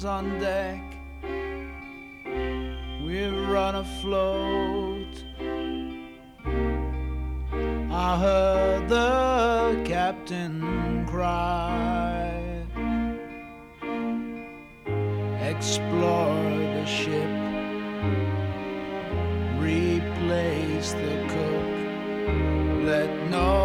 hands on deck. We've run afloat. I heard the captain cry. Explore the ship, replace the cook, let no